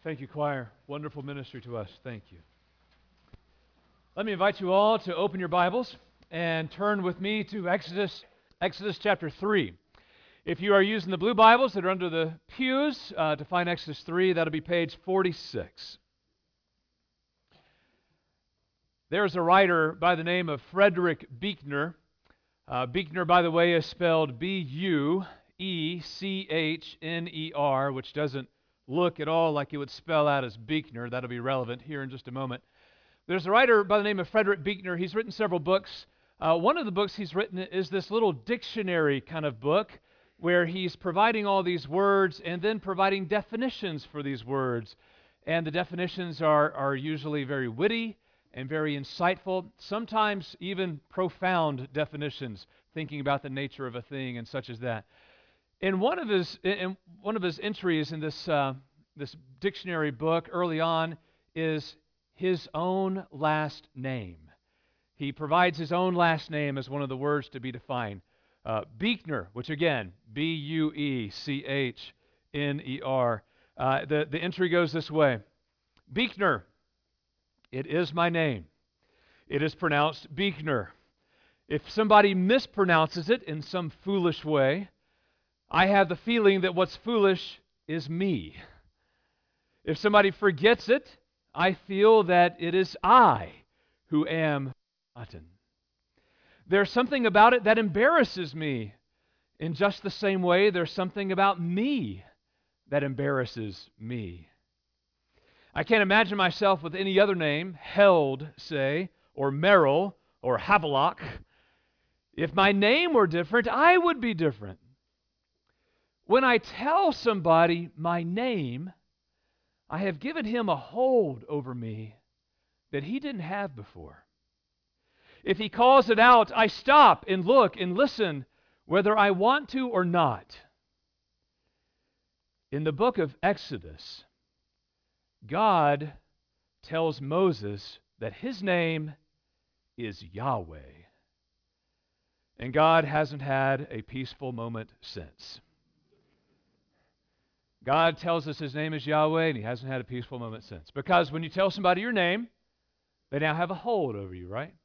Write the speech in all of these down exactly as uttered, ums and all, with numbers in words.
Thank you, choir. Wonderful ministry to us. Thank you. Let me invite you all to open your Bibles and turn with me to Exodus, Exodus chapter three. If you are using the blue Bibles that are under the pews uh, to find Exodus three, that'll be page forty-six. There's a writer by the name of Frederick Buechner. Uh, Buechner, by the way, is spelled B U E C H N E R, which doesn't look at all like it would spell out as Buechner. That'll be relevant here in just a moment. There's a writer by the name of Frederick Buechner. He's written several books. Uh, one of the books he's written is this little dictionary kind of book where he's providing all these words and then providing definitions for these words. And the definitions are, are usually very witty and very insightful, sometimes even profound definitions, thinking about the nature of a thing and such as that. In one of his in one of his entries in this uh, this dictionary book early on is his own last name. He provides his own last name as one of the words to be defined. Uh, Buechner, which again, B U E C H N E R. Uh, the, the entry goes this way. Buechner, it is my name. It is pronounced Buechner. If somebody mispronounces it in some foolish way, I have the feeling that what's foolish is me. If somebody forgets it, I feel that it is I who am forgotten. There's something about it that embarrasses me. In just the same way, there's something about me that embarrasses me. I can't imagine myself with any other name, Held, say, or Merrill, or Havelock. If my name were different, I would be different. When I tell somebody my name, I have given him a hold over me that he didn't have before. If he calls it out, I stop and look and listen, whether I want to or not. In the book of Exodus, God tells Moses that his name is Yahweh. And God hasn't had a peaceful moment since. God tells us his name is Yahweh, and he hasn't had a peaceful moment since. Because when you tell somebody your name, they now have a hold over you, right?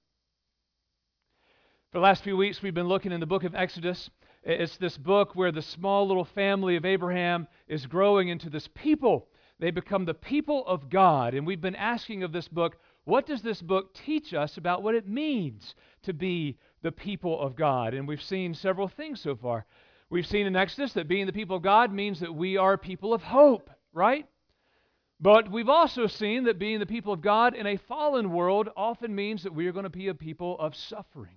For the last few weeks, we've been looking in the book of Exodus. It's this book where the small little family of Abraham is growing into this people. They become the people of God. And we've been asking of this book, what does this book teach us about what it means to be the people of God? And we've seen several things so far. We've seen in Exodus that being the people of God means that we are people of hope, right? But we've also seen that being the people of God in a fallen world often means that we are going to be a people of suffering.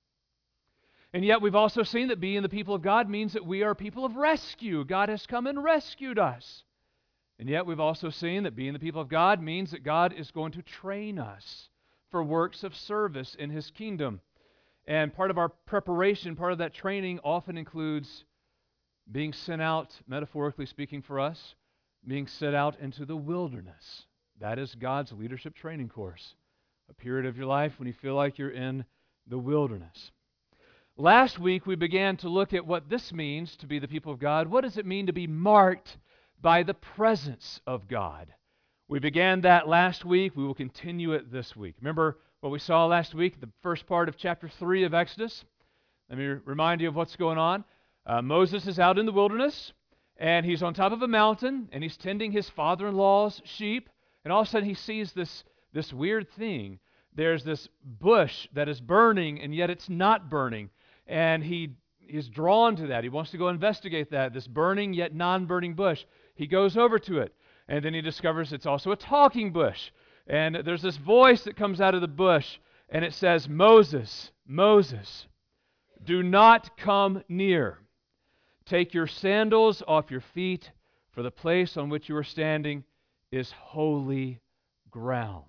And yet we've also seen that being the people of God means that we are people of rescue. God has come and rescued us. And yet we've also seen that being the people of God means that God is going to train us for works of service in his kingdom. And part of our preparation, part of that training often includes being sent out, metaphorically speaking for us, being sent out into the wilderness. That is God's leadership training course, a period of your life when you feel like you're in the wilderness. Last week, we began to look at what this means to be the people of God. What does it mean to be marked by the presence of God? We began that last week. We will continue it this week. Remember what we saw last week, the first part of chapter three of Exodus? Let me remind you of what's going on. Uh, Moses is out in the wilderness, and he's on top of a mountain, and he's tending his father-in-law's sheep, and all of a sudden he sees this, this weird thing. There's this bush that is burning, and yet it's not burning, and he is drawn to that. He wants to go investigate that, this burning yet non-burning bush. He goes over to it, and then he discovers it's also a talking bush. And there's this voice that comes out of the bush, and it says, Moses, Moses, do not come near. Take your sandals off your feet, for the place on which you are standing is holy ground.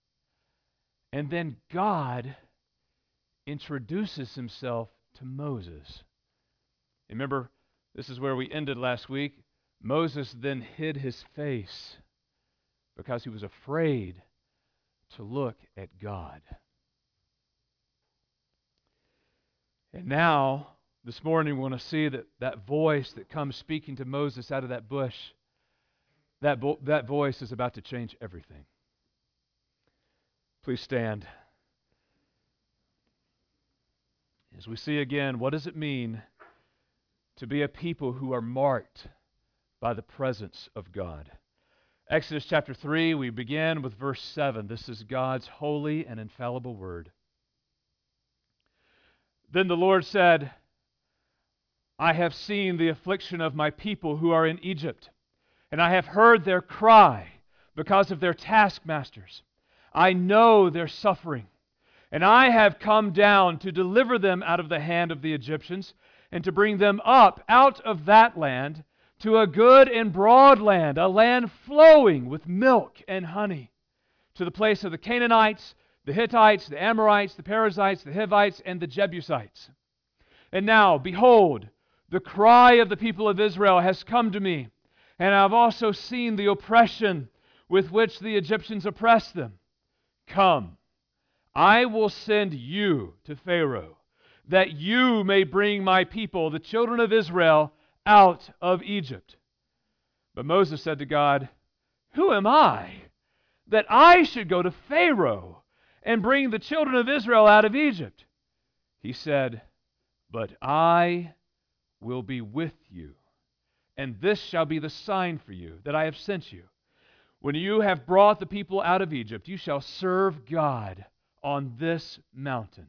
And then God introduces himself to Moses. Remember, this is where we ended last week. Moses then hid his face because he was afraid to look at God. And now, this morning, we want to see that that voice that comes speaking to Moses out of that bush, That, vo- that voice is about to change everything. Please stand. As we see again, what does it mean to be a people who are marked by the presence of God? Exodus chapter three, we begin with verse seven. This is God's holy and infallible word. Then the Lord said, I have seen the affliction of my people who are in Egypt, and I have heard their cry because of their taskmasters. I know their suffering, and I have come down to deliver them out of the hand of the Egyptians, and to bring them up out of that land to a good and broad land, a land flowing with milk and honey, to the place of the Canaanites, the Hittites, the Amorites, the Perizzites, the Hivites, and the Jebusites. And now, behold, the cry of the people of Israel has come to me, and I have also seen the oppression with which the Egyptians oppress them. Come, I will send you to Pharaoh, that you may bring my people, the children of Israel, out of Egypt. But Moses said to God, Who am I, that I should go to Pharaoh and bring the children of Israel out of Egypt? He said, But I will be with you, and this shall be the sign for you that I have sent you. When you have brought the people out of Egypt, you shall serve God on this mountain.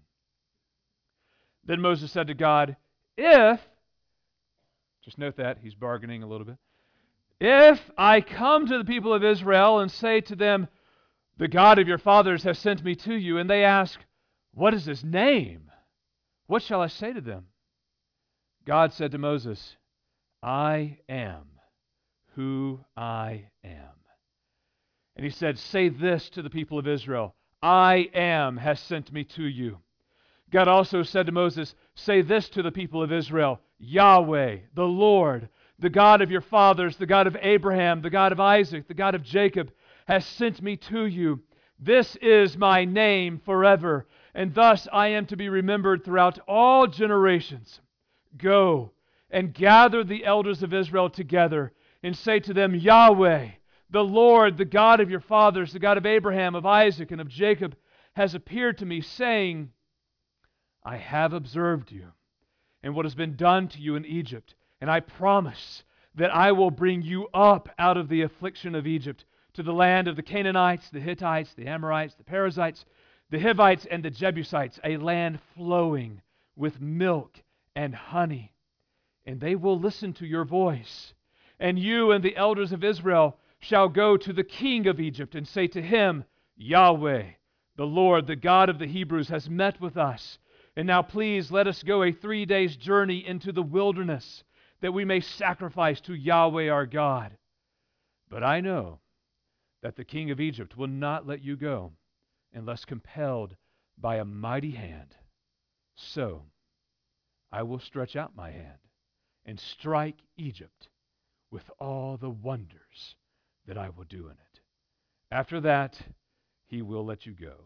Then Moses said to God, If, just note that, he's bargaining a little bit. If I come to the people of Israel and say to them, The God of your fathers has sent me to you, and they ask, What is his name? What shall I say to them? God said to Moses, I am who I am. And he said, Say this to the people of Israel, I am has sent me to you. God also said to Moses, Say this to the people of Israel, Yahweh, the Lord, the God of your fathers, the God of Abraham, the God of Isaac, the God of Jacob, has sent me to you. This is my name forever, and thus I am to be remembered throughout all generations. Go and gather the elders of Israel together and say to them, Yahweh, the Lord, the God of your fathers, the God of Abraham, of Isaac, and of Jacob, has appeared to me, saying, I have observed you and what has been done to you in Egypt, and I promise that I will bring you up out of the affliction of Egypt to the land of the Canaanites, the Hittites, the Amorites, the Perizzites, the Hivites, and the Jebusites, a land flowing with milk and honey. And they will listen to your voice. And you and the elders of Israel shall go to the king of Egypt and say to him, Yahweh, the Lord, the God of the Hebrews, has met with us. And now please let us go a three days journey into the wilderness, that we may sacrifice to Yahweh our God. But I know that the king of Egypt will not let you go unless compelled by a mighty hand. So I will stretch out my hand and strike Egypt with all the wonders that I will do in it. After that, he will let you go.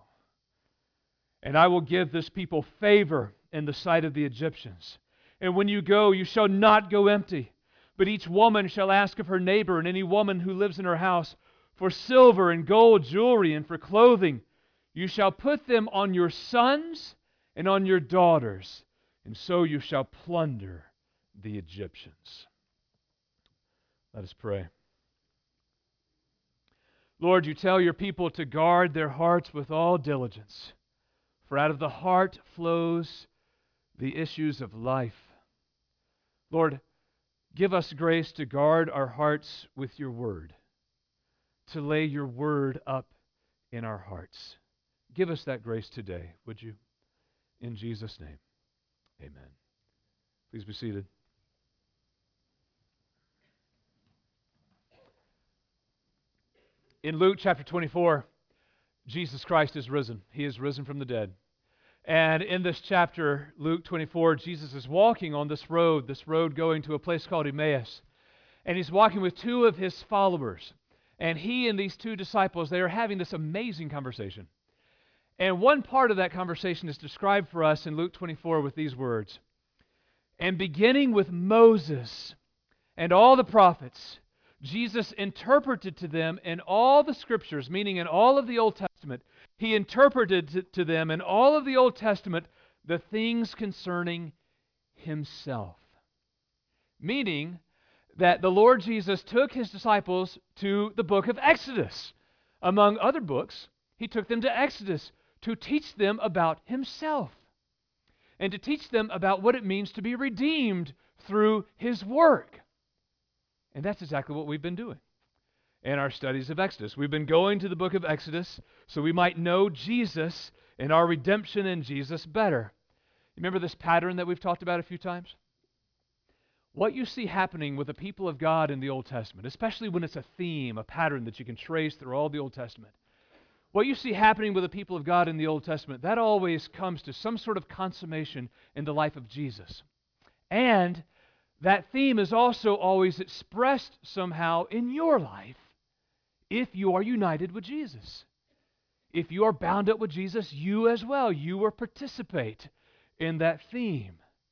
And I will give this people favor in the sight of the Egyptians. And when you go, you shall not go empty, but each woman shall ask of her neighbor and any woman who lives in her house for silver and gold jewelry and for clothing. You shall put them on your sons and on your daughters, and so you shall plunder the Egyptians. Let us pray. Lord, you tell your people to guard their hearts with all diligence, for out of the heart flows the issues of life. Lord, give us grace to guard our hearts with your word, to lay your word up in our hearts. Give us that grace today, would you? In Jesus' name, amen. Please be seated. In Luke chapter twenty-four, Jesus Christ is risen. He is risen from the dead. And in this chapter, Luke twenty-four, Jesus is walking on this road, this road going to a place called Emmaus. And he's walking with two of his followers. And he and these two disciples, they are having this amazing conversation. And one part of that conversation is described for us in Luke twenty-four with these words. And beginning with Moses and all the prophets, Jesus interpreted to them in all the Scriptures, meaning in all of the Old Testament, He interpreted to, to them in all of the Old Testament the things concerning Himself. Meaning that the Lord Jesus took His disciples to the book of Exodus. Among other books, He took them to Exodus to teach them about Himself and to teach them about what it means to be redeemed through His work. And that's exactly what we've been doing in our studies of Exodus. We've been going to the book of Exodus so we might know Jesus and our redemption in Jesus better. Remember this pattern that we've talked about a few times? What you see happening with the people of God in the Old Testament, especially when it's a theme, a pattern that you can trace through all the Old Testament, what you see happening with the people of God in the Old Testament, that always comes to some sort of consummation in the life of Jesus. And that theme is also always expressed somehow in your life if you are united with Jesus. If you are bound up with Jesus, you as well, you will participate in that theme.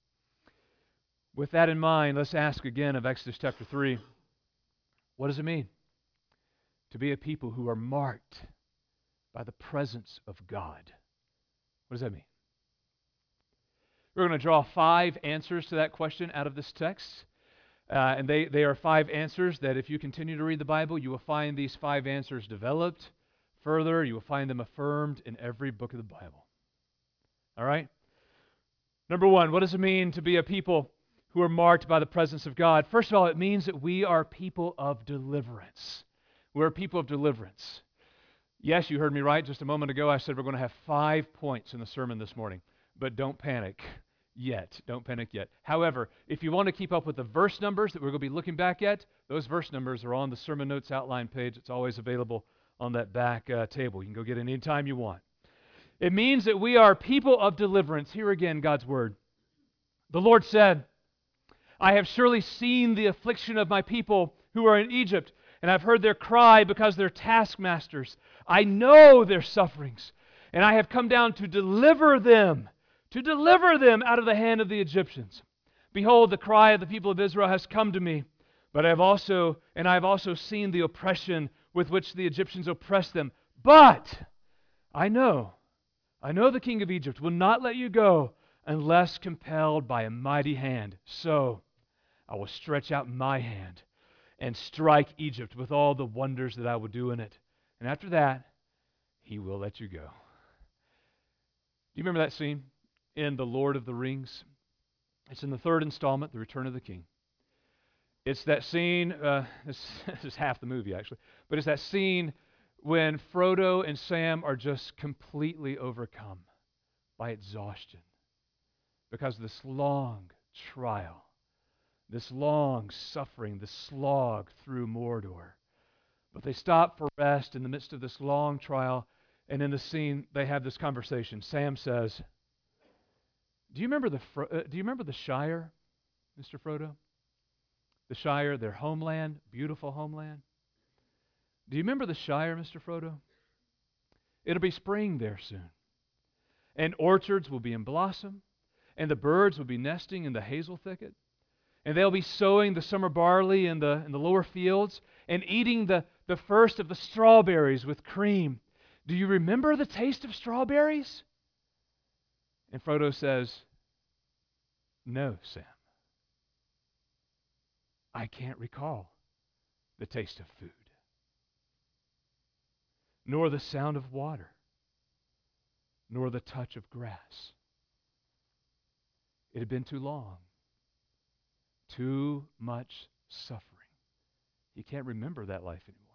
With that in mind, let's ask again of Exodus chapter three, what does it mean to be a people who are marked by the presence of God? What does that mean? We're going to draw five answers to that question out of this text. Uh, and they, they are five answers that if you continue to read the Bible, you will find these five answers developed further. You will find them affirmed in every book of the Bible. All right? Number one, what does it mean to be a people who are marked by the presence of God? First of all, it means that we are people of deliverance. We're a people of deliverance. Yes, you heard me right. Just a moment ago, I said we're going to have five points in the sermon this morning. But don't panic yet. Don't panic yet. However, if you want to keep up with the verse numbers that we're going to be looking back at, those verse numbers are on the sermon notes outline page. It's always available on that back uh, table. You can go get it any time you want. It means that we are people of deliverance. Here again, God's word. The Lord said, I have surely seen the affliction of my people who are in Egypt, and I've heard their cry because they're taskmasters. I know their sufferings, and I have come down to deliver them, to deliver them out of the hand of the Egyptians. Behold, the cry of the people of Israel has come to me, but I have also, and I have also seen the oppression with which the Egyptians oppress them. But I know, I know the king of Egypt will not let you go unless compelled by a mighty hand. So I will stretch out my hand and strike Egypt with all the wonders that I will do in it. And after that, he will let you go. Do you remember that scene in The Lord of the Rings? It's in the third installment, The Return of the King. It's that scene, uh, this, this is half the movie actually, but it's that scene when Frodo and Sam are just completely overcome by exhaustion because of this long trial, this long suffering, this slog through Mordor. But they stop for rest in the midst of this long trial, and in the scene they have this conversation. Sam says, "Do you remember the Fro- uh, do you remember the Shire, Mister Frodo? The Shire, their homeland, beautiful homeland. Do you remember the Shire, Mister Frodo? It'll be spring there soon, and orchards will be in blossom, and the birds will be nesting in the hazel thicket, and they'll be sowing the summer barley in the in the lower fields, and eating the, the first of the strawberries with cream. Do you remember the taste of strawberries?" And Frodo says, "No, Sam. I can't recall the taste of food, nor the sound of water, nor the touch of grass. It had been too long, too much suffering." He can't remember that life anymore.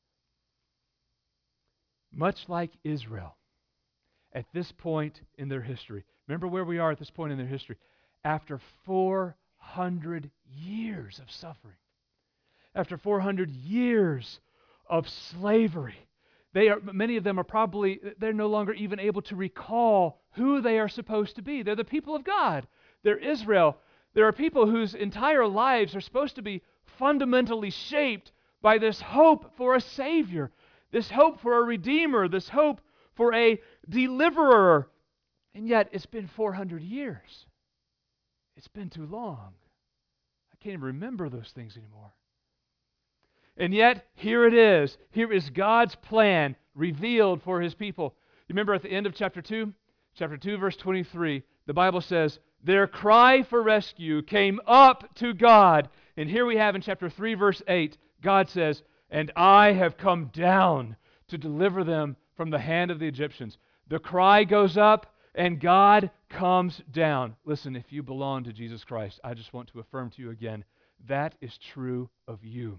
Much like Israel, at this point in their history, remember where we are at this point in their history, after four hundred years of suffering, after four hundred years of slavery, they are, many of them are probably, they're no longer even able to recall who they are supposed to be. They're the people of God. They're Israel. There are people whose entire lives are supposed to be fundamentally shaped by this hope for a Savior, this hope for a Redeemer, this hope for a Deliverer. And yet, it's been four hundred years. It's been too long. I can't even remember those things anymore. And yet, here it is. Here is God's plan revealed for his people. You remember at the end of chapter two? Chapter two, verse twenty-three, the Bible says, their cry for rescue came up to God. And here we have in chapter three, verse eight, God says, and I have come down to deliver them from the hand of the Egyptians. The cry goes up, and God comes down. Listen, if you belong to Jesus Christ, I just want to affirm to you again, that is true of you.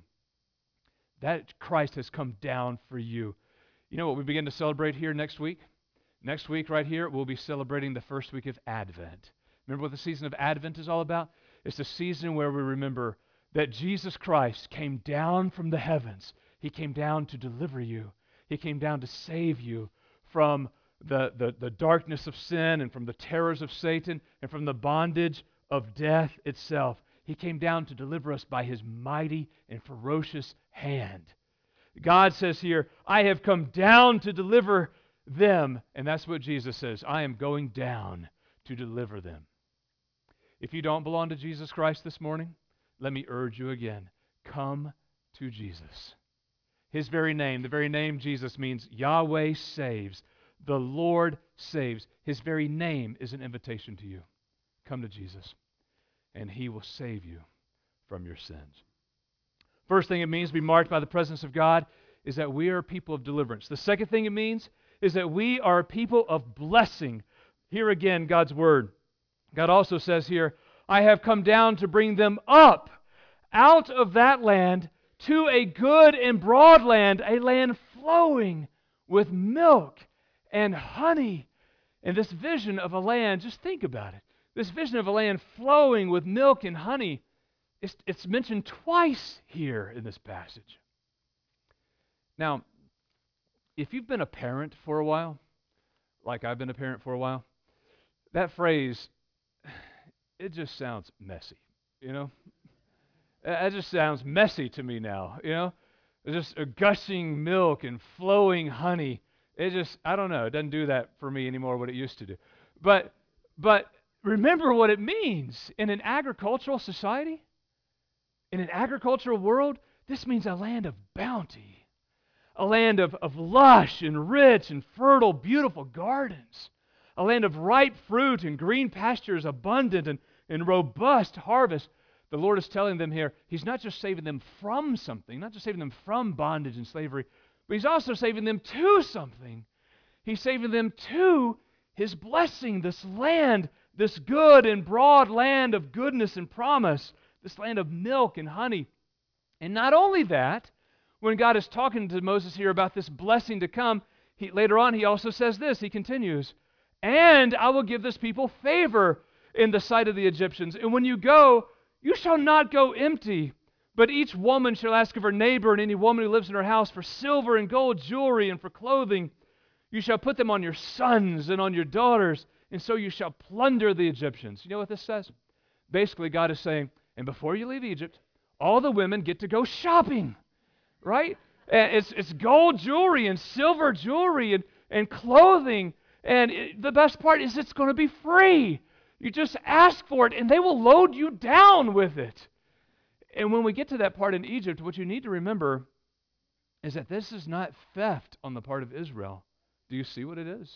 That Christ has come down for you. You know what we begin to celebrate here next week? Next week, right here, we'll be celebrating the first week of Advent. Remember what the season of Advent is all about? It's the season where we remember that Jesus Christ came down from the heavens. He came down to deliver you. He came down to save you from the, the, the darkness of sin and from the terrors of Satan and from the bondage of death itself. He came down to deliver us by his mighty and ferocious hand. God says here, I have come down to deliver them. And that's what Jesus says. I am going down to deliver them. If you don't belong to Jesus Christ this morning, let me urge you again. Come to Jesus. His very name, the very name Jesus means Yahweh saves. The Lord saves. His very name is an invitation to you. Come to Jesus, and he will save you from your sins. First thing it means to be marked by the presence of God is that we are a people of deliverance. The second thing it means is that we are a people of blessing. Here again, God's word. God also says here, I have come down to bring them up out of that land to a good and broad land, a land flowing with milk and honey. And this vision of a land, just think about it. This vision of a land flowing with milk and honey, it's, it's mentioned twice here in this passage. Now, if you've been a parent for a while, like I've been a parent for a while, that phrase, it just sounds messy, you know? It just sounds messy to me now, you know? It's just a gushing milk and flowing honey. It just, I don't know, it doesn't do that for me anymore what it used to do. But, but remember what it means in an agricultural society, in an agricultural world. This means a land of bounty, a land of, of lush and rich and fertile, beautiful gardens, a land of ripe fruit and green pastures, abundant and, and robust harvest. The Lord is telling them here, he's not just saving them from something, not just saving them from bondage and slavery, but he's also saving them to something. He's saving them to his blessing, this land, this good and broad land of goodness and promise, this land of milk and honey. And not only that, when God is talking to Moses here about this blessing to come, he, later on he also says this, he continues, and I will give this people favor in the sight of the Egyptians. And when you go, you shall not go empty, but each woman shall ask of her neighbor and any woman who lives in her house for silver and gold jewelry and for clothing. You shall put them on your sons and on your daughters, and so you shall plunder the Egyptians. You know what this says? Basically, God is saying, and before you leave Egypt, all the women get to go shopping, right? And it's, it's gold jewelry and silver jewelry and, and clothing, and it, the best part is it's going to be free. You just ask for it, and they will load you down with it. And when we get to that part in Egypt, what you need to remember is that this is not theft on the part of Israel. Do you see what it is?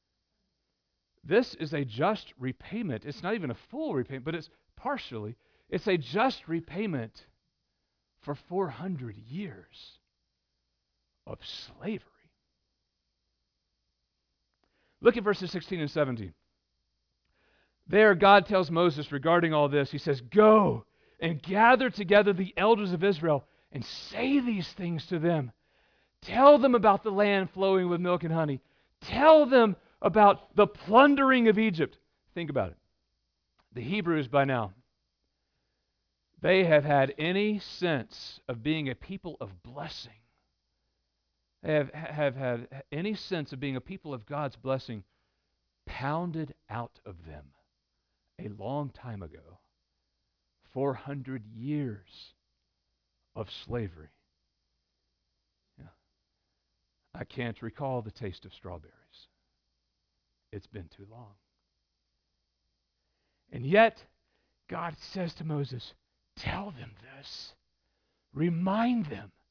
This is a just repayment. It's not even a full repayment, but it's partially. It's a just repayment for four hundred years of slavery. Look at verses sixteen and seventeen. There, God tells Moses regarding all this, he says, go and gather together the elders of Israel and say these things to them. Tell them about the land flowing with milk and honey. Tell them about the plundering of Egypt. Think about it. The Hebrews by now, they have had any sense of being a people of blessing. They have, have had any sense of being a people of God's blessing pounded out of them a long time ago. four hundred years of slavery. Yeah. I can't recall the taste of strawberries. It's been too long. And yet, God says to Moses, tell them this. Remind them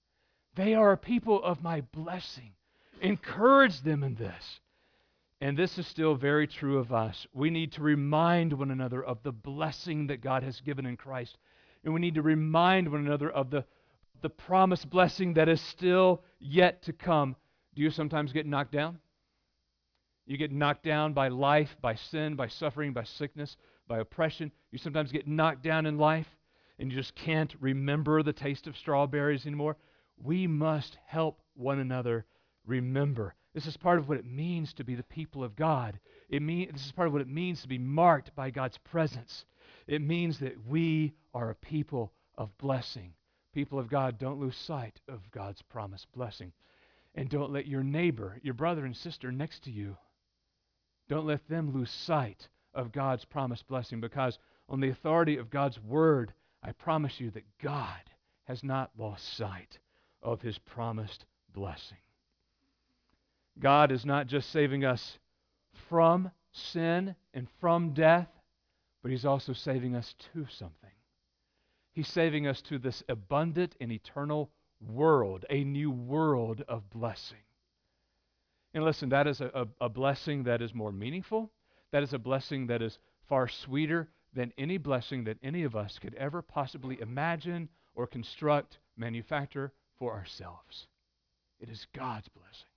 They are a people of my blessing. Encourage them in this. And this is still very true of us. We need to remind one another of the blessing that God has given in Christ. And we need to remind one another of the, the promised blessing that is still yet to come. Do you sometimes get knocked down? You get knocked down by life, by sin, by suffering, by sickness, by oppression. You sometimes get knocked down in life and you just can't remember the taste of strawberries anymore. We must help one another remember. This is part of what it means to be the people of God. It mean, this is part of what it means to be marked by God's presence. It means that we are a people of blessing. People of God, don't lose sight of God's promised blessing. And don't let your neighbor, your brother and sister next to you, don't let them lose sight of God's promised blessing, because on the authority of God's word, I promise you that God has not lost sight of his promised blessing. God is not just saving us from sin and from death, but he's also saving us to something. He's saving us to this abundant and eternal world, a new world of blessing. And listen, that is a, a, a blessing that is more meaningful. That is a blessing that is far sweeter than any blessing that any of us could ever possibly imagine or construct, manufacture for ourselves. It is God's blessing.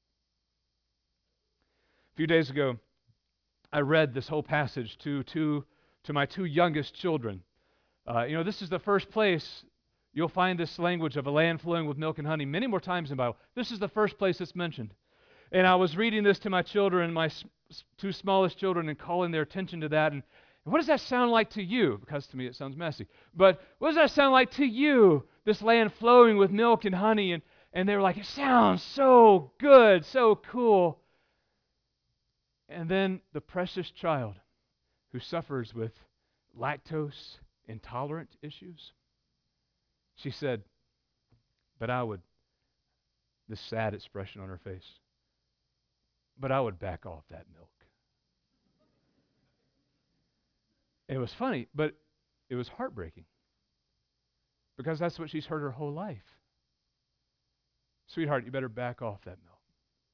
A few days ago, I read this whole passage to, to, to my two youngest children. Uh, you know, this is the first place you'll find this language of a land flowing with milk and honey many more times in the Bible. This is the first place it's mentioned. And I was reading this to my children, my s- two smallest children, and calling their attention to that. And, and what does that sound like to you? Because to me it sounds messy. But what does that sound like to you, this land flowing with milk and honey? And, and they were like, it sounds so good, so cool. And then the precious child who suffers with lactose intolerant issues, she said, but I would, this sad expression on her face, but I would back off that milk. It was funny, but it was heartbreaking, because that's what she's heard her whole life. Sweetheart, you better back off that milk.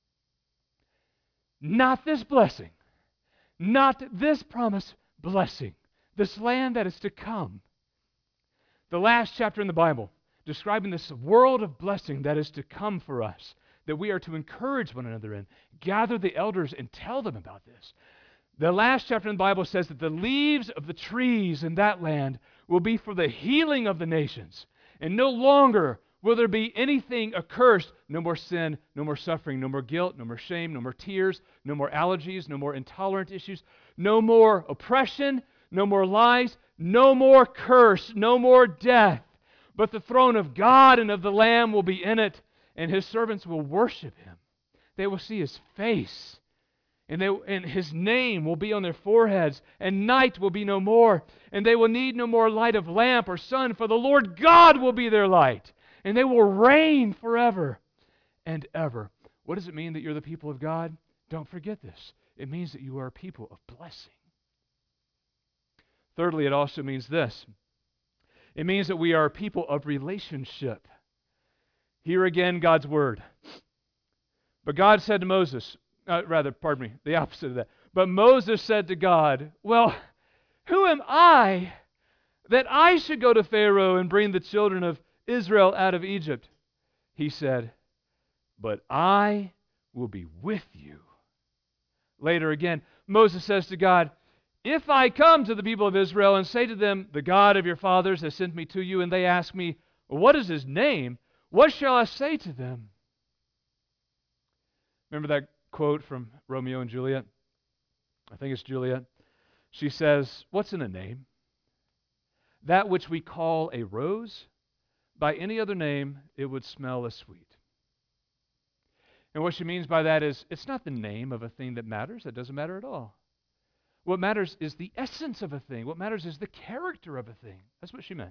Not this blessing, not this promised blessing, this land that is to come. The last chapter in the Bible, describing this world of blessing that is to come for us, that we are to encourage one another in, gather the elders and tell them about this. The last chapter in the Bible says that the leaves of the trees in that land will be for the healing of the nations, and no longer will there be anything accursed. No more sin, no more suffering, no more guilt, no more shame, no more tears, no more allergies, no more intolerant issues, no more oppression, no more lies, no more curse, no more death. But the throne of God and of the Lamb will be in it, and his servants will worship him. They will see his face, and, they, and his name will be on their foreheads, and night will be no more, and they will need no more light of lamp or sun, for the Lord God will be their light, and they will reign forever and ever. What does it mean that you're the people of God? Don't forget this. It means that you are a people of blessing. Thirdly, it also means this. It means that we are a people of relationship. Here again, God's word. But God said to Moses, uh, rather, pardon me, the opposite of that. But Moses said to God, well, who am I that I should go to Pharaoh and bring the children of Israel out of Egypt? He said, but I will be with you. Later again, Moses says to God, if I come to the people of Israel and say to them, the God of your fathers has sent me to you, and they ask me, what is his name? What shall I say to them? Remember that quote from Romeo and Juliet? I think it's Juliet. She says, what's in a name? That which we call a rose, by any other name, it would smell as sweet. And what she means by that is, it's not the name of a thing that matters. That doesn't matter at all. What matters is the essence of a thing. What matters is the character of a thing. That's what she meant.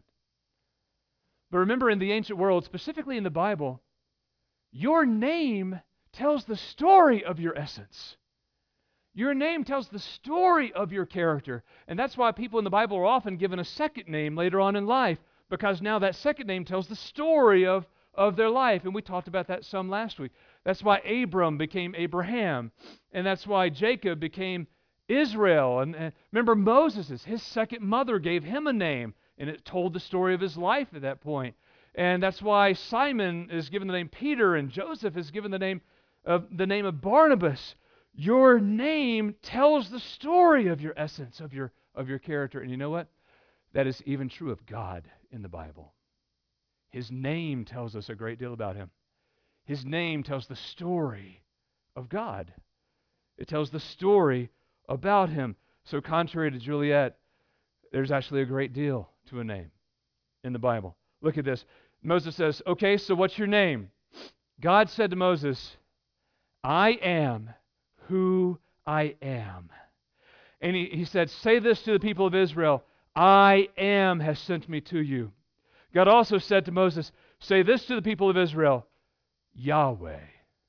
But remember, in the ancient world, specifically in the Bible, your name tells the story of your essence. Your name tells the story of your character. And that's why people in the Bible are often given a second name later on in life, because now that second name tells the story of, of their life. And we talked about that some last week. That's why Abram became Abraham. And that's why Jacob became Israel. And, and remember Moses, his second mother gave him a name, and it told the story of his life at that point. And that's why Simon is given the name Peter, and Joseph is given the name of the name of Barnabas. Your name tells the story of your essence, of your of your character. And you know what? That is even true of God in the Bible. His name tells us a great deal about him. His name tells the story of God. It tells the story about him. So contrary to Juliet, there's actually a great deal to a name in the Bible. Look at this. Moses says, okay, so what's your name? God said to Moses, I am who I am. And he, he said, say this to the people of Israel, I am has sent me to you. God also said to Moses, say this to the people of Israel, Yahweh.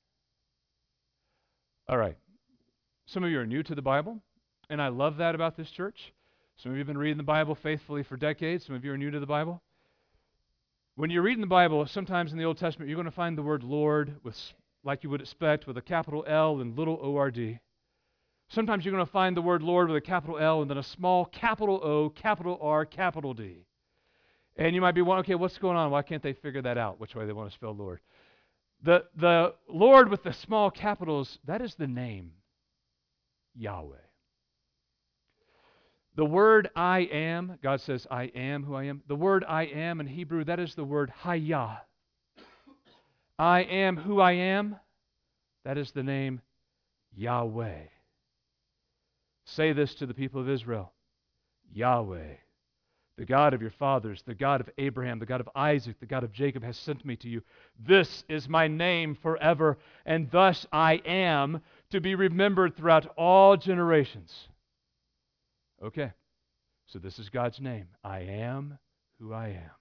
All right. Some of you are new to the Bible, and I love that about this church. Some of you have been reading the Bible faithfully for decades. Some of you are new to the Bible. When you're reading the Bible, sometimes in the Old Testament, you're going to find the word Lord, with, like you would expect, with a capital L and little O R D. Sometimes you're going to find the word Lord with a capital L and then a small capital O, capital R, capital D. And you might be wondering, okay, what's going on? Why can't they figure that out, which way they want to spell Lord? The, the Lord with the small capitals, that is the name, Yahweh. The word I am, God says, I am who I am. The word I am in Hebrew, that is the word Hayah. I am who I am, that is the name Yahweh. Say this to the people of Israel, Yahweh, the God of your fathers, the God of Abraham, the God of Isaac, the God of Jacob has sent me to you. This is my name forever, and thus I am to be remembered throughout all generations. Okay, so this is God's name. I am who I am.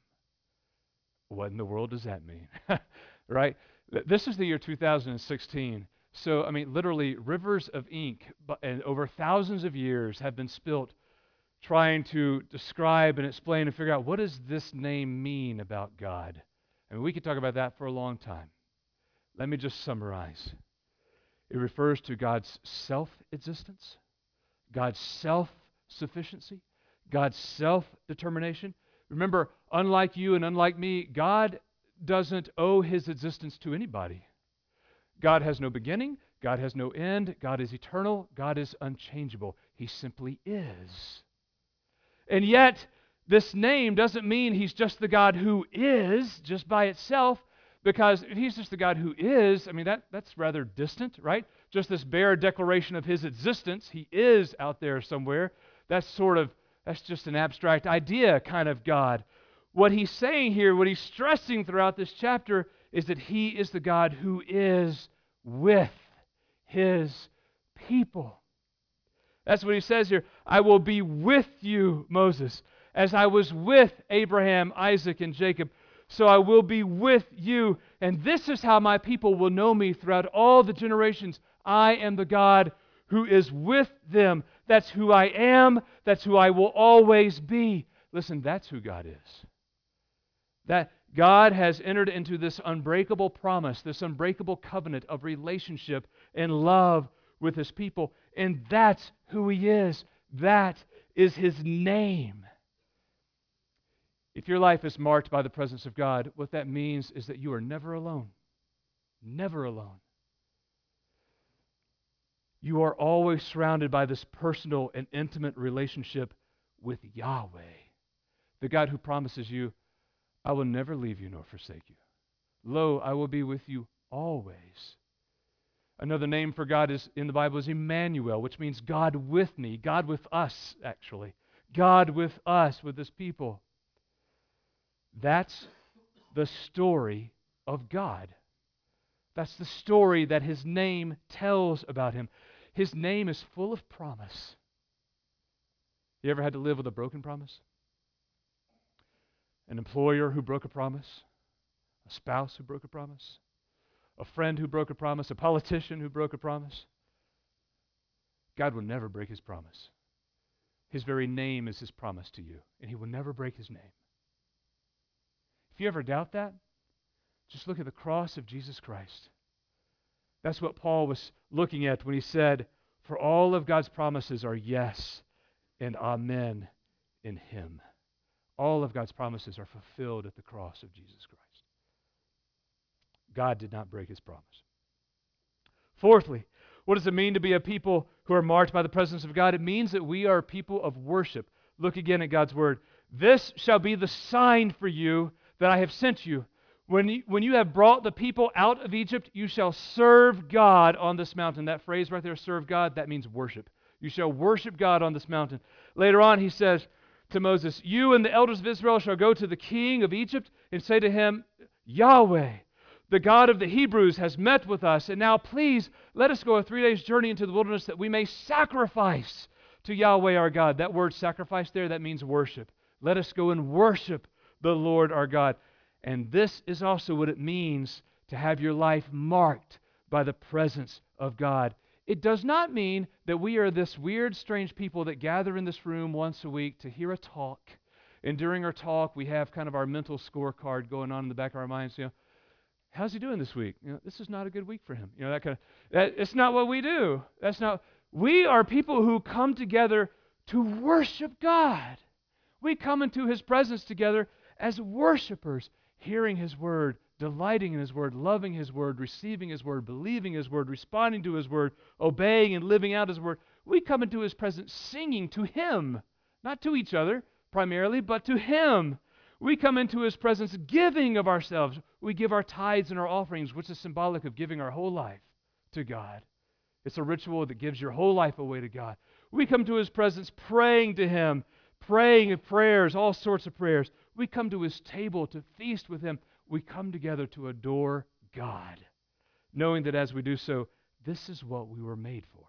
What in the world does that mean? Right? This is the year two thousand sixteen. So, I mean, literally rivers of ink and over thousands of years have been spilt trying to describe and explain and figure out what does this name mean about God. I mean, we could talk about that for a long time. Let me just summarize. It refers to God's self-existence, God's self-sufficiency, God's self-determination. Remember, unlike you and unlike me, God doesn't owe his existence to anybody. God has no beginning, God has no end, God is eternal, God is unchangeable. He simply is. And yet, this name doesn't mean he's just the God who is, just by itself, because if he's just the God who is, I mean, that, that's rather distant, right? Just this bare declaration of his existence, he is out there somewhere. That's sort of, that's just an abstract idea kind of God. What he's saying here, what he's stressing throughout this chapter, is that he is the God who is with his people. That's what he says here. I will be with you, Moses, as I was with Abraham, Isaac, and Jacob. So I will be with you. And this is how my people will know me throughout all the generations. I am the God who is with them. That's who I am. That's who I will always be. Listen, that's who God is. That God has entered into this unbreakable promise, this unbreakable covenant of relationship and love with his people. And that's who he is. That is his name. If your life is marked by the presence of God, what that means is that you are never alone. Never alone. You are always surrounded by this personal and intimate relationship with Yahweh, the God who promises you, I will never leave you nor forsake you. Lo, I will be with you always. Another name for God is in the Bible is Emmanuel, which means God with me, God with us, actually. God with us, with his people. That's the story of God. That's the story that his name tells about him. His name is full of promise. You ever had to live with a broken promise? An employer who broke a promise? A spouse who broke a promise? A friend who broke a promise? A politician who broke a promise? God will never break his promise. His very name is his promise to you, and he will never break his name. If you ever doubt that, Just look at the cross of Jesus Christ. That's what Paul was looking at when he said, for all of God's promises are yes and amen in him. All of God's promises are fulfilled at the cross of Jesus Christ. God did not break his promise. Fourthly, what does it mean to be a people who are marked by the presence of God? It means that we are people of worship. Look again at God's word. This shall be the sign for you that I have sent you. When you, when you have brought the people out of Egypt, you shall serve God on this mountain. That phrase right there, serve God, that means worship. You shall worship God on this mountain. Later on, he says to Moses, you and the elders of Israel shall go to the king of Egypt and say to him, Yahweh, the God of the Hebrews, has met with us, and now please let us go a three days journey into the wilderness that we may sacrifice to Yahweh our God. That word sacrifice there, that means worship. Let us go and worship the Lord our God. And this is also what it means to have your life marked by the presence of God. It does not mean that we are this weird, strange people that gather in this room once a week to hear a talk. And during our talk, we have kind of our mental scorecard going on in the back of our minds. You know, how's he doing this week? You know, this is not a good week for him. You know, that kind of. That, it's not what we do. That's not. We are people who come together to worship God. We come into his presence together as worshipers, hearing his word, delighting in his word, loving his word, receiving his word, believing his word, responding to his word, obeying and living out his word. We come into his presence singing to him, not to each other primarily, but to him. We come into his presence giving of ourselves. We give our tithes and our offerings, which is symbolic of giving our whole life to God. It's a ritual that gives your whole life away to God. We come to his presence praying to him, praying prayers, all sorts of prayers. We come to his table to feast with him. We come together to adore God, knowing that as we do so, this is what we were made for.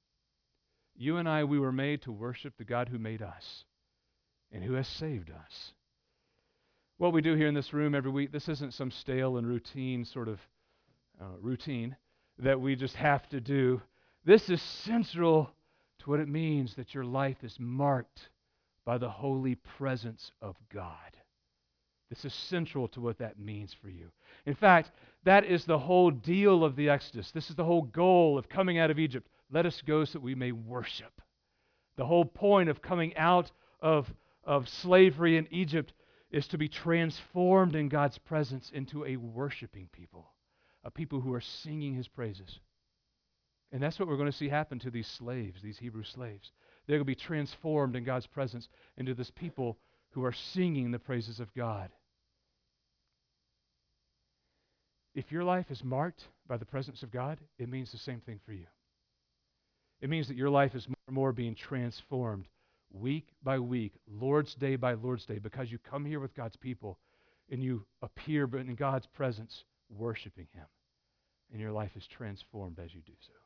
You and I, we were made to worship the God who made us and who has saved us. What we do here in this room every week, this isn't some stale and routine sort of uh, routine that we just have to do. This is central to what it means that your life is marked by the holy presence of God. This is central to what that means for you. In fact, that is the whole deal of the Exodus. This is the whole goal of coming out of Egypt. Let us go so that we may worship. The whole point of coming out of, of slavery in Egypt is to be transformed in God's presence into a worshiping people, a people who are singing his praises. And that's what we're going to see happen to these slaves, these Hebrew slaves. They're going to be transformed in God's presence into this people who are singing the praises of God. If your life is marked by the presence of God, it means the same thing for you. It means that your life is more and more being transformed week by week, Lord's Day by Lord's Day, because you come here with God's people and you appear in God's presence worshiping him. And your life is transformed as you do so.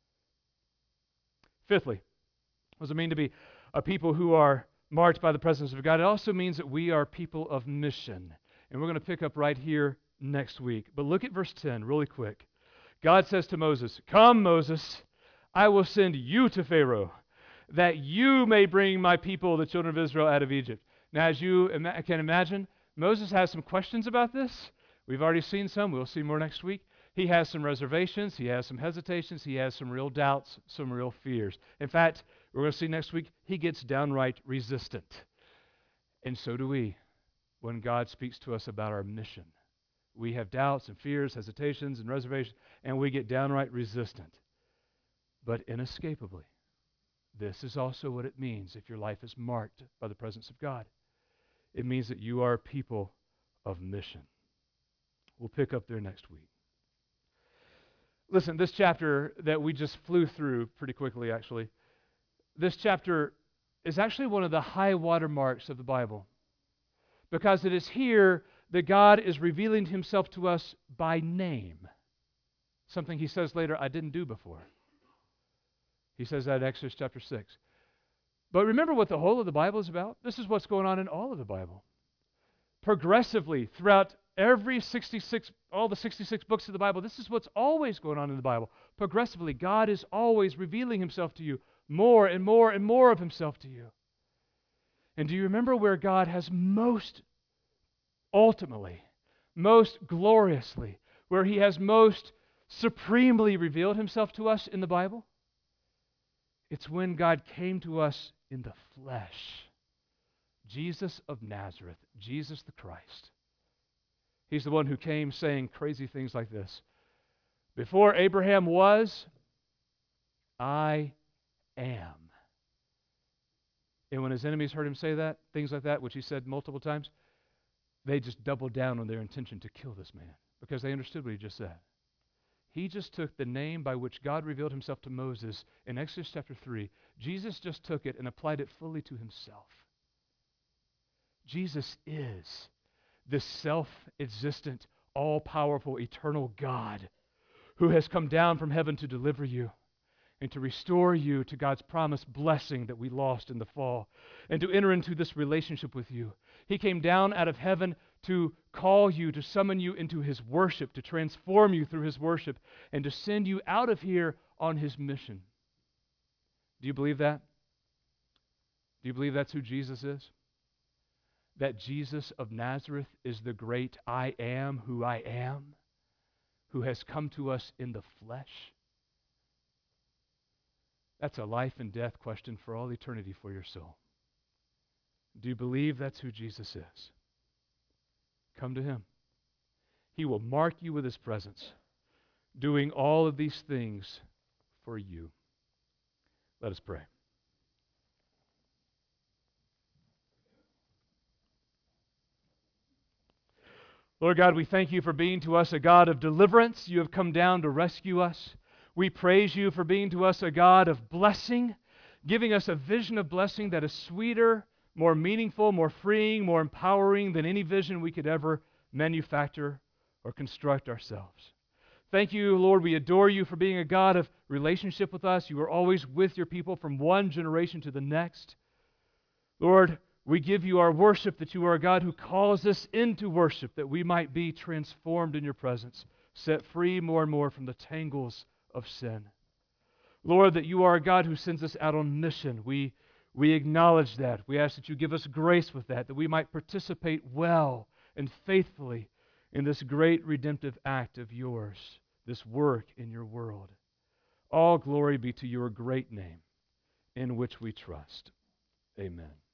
Fifthly, what does it mean to be a people who are marked by the presence of God? It also means that we are people of mission. And we're going to pick up right here next week. But look at verse ten really quick. God says to Moses, "Come, Moses, I will send you to Pharaoh, that you may bring my people, the children of Israel, out of Egypt." Now, as you ima- can imagine, Moses has some questions about this. We've already seen some. We'll see more next week. He has some reservations. He has some hesitations. He has some real doubts, some real fears. In fact, we're going to see next week, he gets downright resistant. And so do we when God speaks to us about our mission. We have doubts and fears, hesitations and reservations, and we get downright resistant. But inescapably, this is also what it means if your life is marked by the presence of God. It means that you are people of mission. We'll pick up there next week. Listen, this chapter that we just flew through pretty quickly, actually, this chapter is actually one of the high water marks of the Bible, because it is here that God is revealing himself to us by name, something he says later, I didn't do before. He says that in Exodus chapter six. But remember what the whole of the Bible is about? This is what's going on in all of the Bible. Progressively, throughout every sixty-six, all the sixty-six books of the Bible, this is what's always going on in the Bible. Progressively, God is always revealing himself to you, more and more and more of himself to you. And do you remember where God has most ultimately, most gloriously, where he has most supremely revealed himself to us in the Bible? It's when God came to us in the flesh. Jesus of Nazareth, Jesus the Christ. He's the one who came saying crazy things like this. Before Abraham was, I am. And when his enemies heard him say that, things like that, which he said multiple times, they just doubled down on their intention to kill this man because they understood what he just said. He just took the name by which God revealed himself to Moses in Exodus chapter three. Jesus just took it and applied it fully to himself. Jesus is the self-existent, all-powerful, eternal God who has come down from heaven to deliver you and to restore you to God's promised blessing that we lost in the fall, and to enter into this relationship with you. He came down out of heaven to call you, to summon you into his worship, to transform you through his worship, and to send you out of here on his mission. Do you believe that? Do you believe that's who Jesus is? That Jesus of Nazareth is the great I am who I am, who has come to us in the flesh? That's a life and death question for all eternity for your soul. Do you believe that's who Jesus is? Come to him. He will mark you with his presence, doing all of these things for you. Let us pray. Lord God, we thank you for being to us a God of deliverance. You have come down to rescue us. We praise you for being to us a God of blessing, giving us a vision of blessing that is sweeter, more meaningful, more freeing, more empowering than any vision we could ever manufacture or construct ourselves. Thank you, Lord. We adore you for being a God of relationship with us. You are always with your people from one generation to the next. Lord, we give you our worship, that you are a God who calls us into worship, that we might be transformed in your presence, set free more and more from the tangles of sin. Lord, that you are a God who sends us out on mission. We, we acknowledge that. We ask that you give us grace with that, that we might participate well and faithfully in this great redemptive act of yours, this work in your world. All glory be to your great name, in which we trust. Amen.